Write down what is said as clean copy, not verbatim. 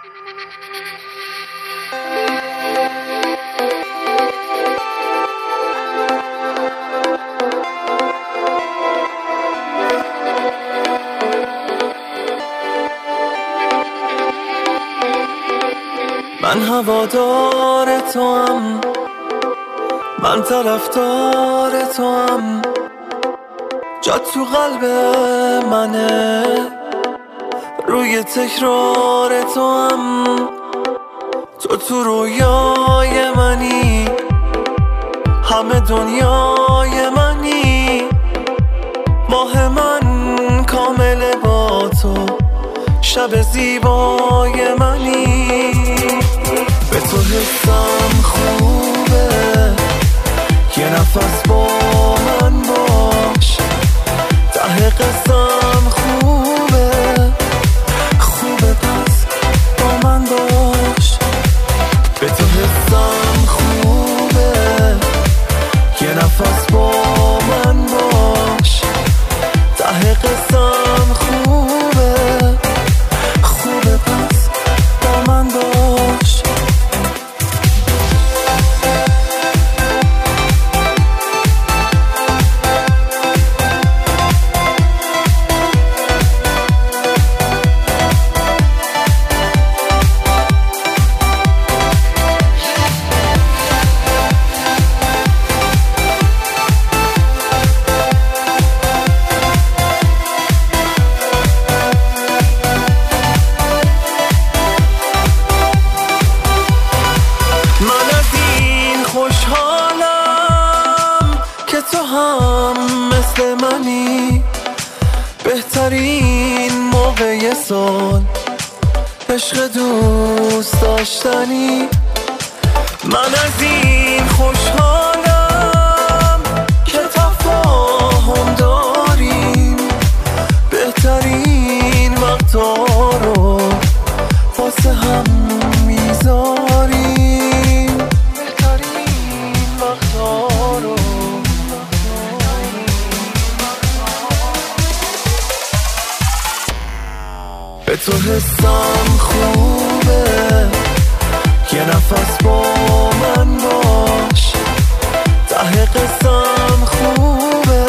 من هوادار توام، من طرفدار توام، جا تو قلب منه، روی تکرار توام، تو رویای منی، همه دنیای منی، ماه من کامل با تو، شب زیبای منی. به تو حسم خوبه، یه نفس با من باش، ته قسم خوبه، خوبه پس با من باش. به تو حسم خوبه، یه نفس با من باش، ته قسم خوبه، خوبه پس با من باش. مثل منی بهترین موقع سال، عشق دوست داشتنی. من از این خوشحالم که تفاهم داریم، بهترین وقتا رو واسه هم میذاریم، بهترین وقتا رو. به تو حسم خوبه، یه نفس با من باش، ته قسم خوبه،